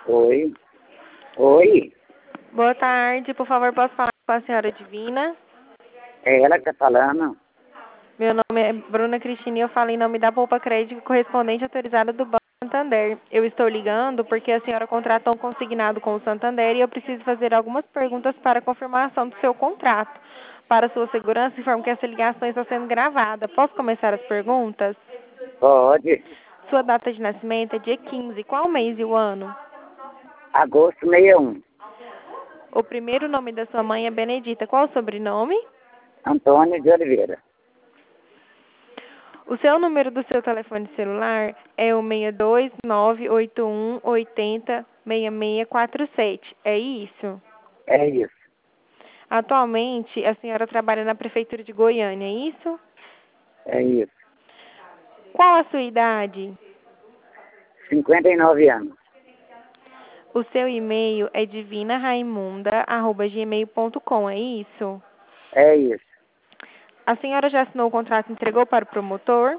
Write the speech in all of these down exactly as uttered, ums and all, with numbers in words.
Oi. Oi. Boa tarde, por favor, posso falar com a senhora Divina? É ela que tá falando. Meu nome é Bruna Cristina e eu falo em nome da Poupa Crédito, correspondente autorizada do Banco Santander. Eu estou ligando porque a senhora contratou um consignado com o Santander e eu preciso fazer algumas perguntas para a confirmação do seu contrato. Para sua segurança, informo que essa ligação está sendo gravada. Posso começar as perguntas? Pode. Sua data de nascimento é dia quinze. Qual o mês e o ano? Agosto sessenta e um. O primeiro nome da sua mãe é Benedita. Qual o sobrenome? Antônio de Oliveira. O seu número do seu telefone celular é o seis dois nove oito um oito zero seis seis quatro sete. É isso? É isso. Atualmente, a senhora trabalha na Prefeitura de Goiânia, é isso? É isso. Qual a sua idade? cinquenta e nove anos. O seu e-mail é divina raimunda arroba gmail ponto com, é isso? É isso. A senhora já assinou o contrato e entregou para o promotor?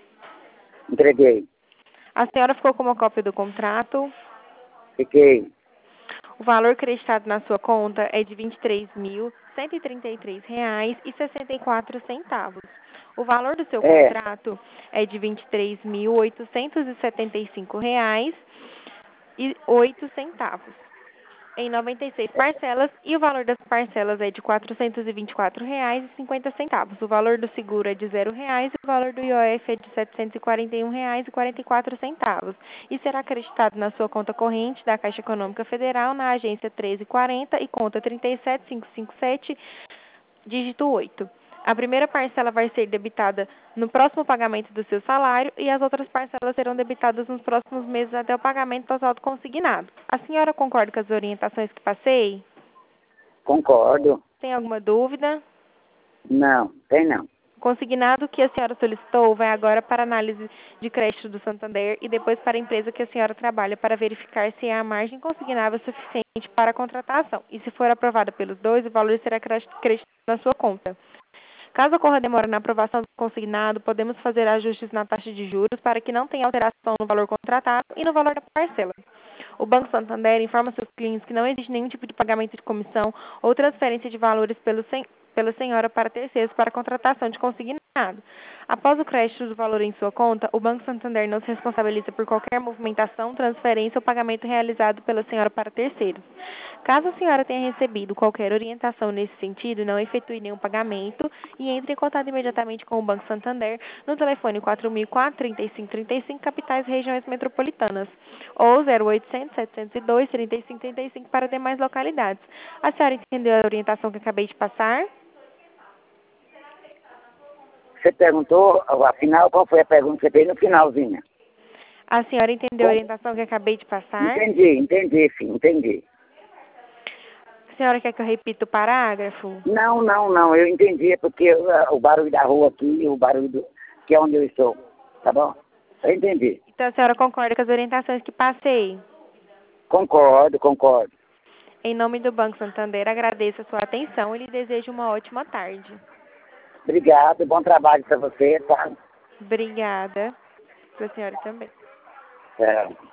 Entreguei. A senhora ficou com uma cópia do contrato? Fiquei. O valor creditado na sua conta é de vinte e três mil cento e trinta e três reais e sessenta e quatro centavos. O valor do seu É. contrato é de vinte e três mil oitocentos e setenta e cinco reais e oito centavos. Em noventa e seis parcelas, e o valor das parcelas é de quatrocentos e vinte e quatro reais e cinquenta centavos. O valor do seguro é de zero reais e o valor do I O F é de setecentos e quarenta e um reais e quarenta e quatro centavos. E será acreditado na sua conta corrente da Caixa Econômica Federal na agência treze quarenta e conta trinta e sete mil quinhentos e cinquenta e sete, dígito oito. A primeira parcela vai ser debitada no próximo pagamento do seu salário e as outras parcelas serão debitadas nos próximos meses até o pagamento total do consignado. A senhora concorda com as orientações que passei? Concordo. Tem alguma dúvida? Não, tem não. O consignado que a senhora solicitou vai agora para análise de crédito do Santander e depois para a empresa que a senhora trabalha para verificar se há margem consignável suficiente para a contratação. E se for aprovada pelos dois, o valor será creditado na sua conta. Caso ocorra demora na aprovação do consignado, podemos fazer ajustes na taxa de juros para que não tenha alteração no valor contratado e no valor da parcela. O Banco Santander informa seus clientes que não existe nenhum tipo de pagamento de comissão ou transferência de valores pelo sen pela senhora para terceiros para contratação de consignado. Após o crédito do valor em sua conta, o Banco Santander não se responsabiliza por qualquer movimentação, transferência ou pagamento realizado pela senhora para terceiros. Caso a senhora tenha recebido qualquer orientação nesse sentido, não efetue nenhum pagamento e entre em contato imediatamente com o Banco Santander no telefone quatro mil e quatro, trinta e cinco trinta e cinco, capitais e regiões metropolitanas, ou zero oitocentos, setecentos e dois, trinta e cinco trinta e cinco para demais localidades. A senhora entendeu a orientação que acabei de passar? Você perguntou, afinal, qual foi a pergunta que você fez no finalzinho? A senhora entendeu a orientação que acabei de passar? Entendi, entendi, sim, entendi. A senhora quer que eu repita o parágrafo? Não, não, não, eu entendi, é porque uh, o barulho da rua aqui, o barulho do, que é onde eu estou, tá bom? Eu entendi. Então a senhora concorda com as orientações que passei? Concordo, concordo. Em nome do Banco Santander, agradeço a sua atenção e lhe desejo uma ótima tarde. Obrigado, bom trabalho para você, tá? Obrigada. Para a senhora também. É.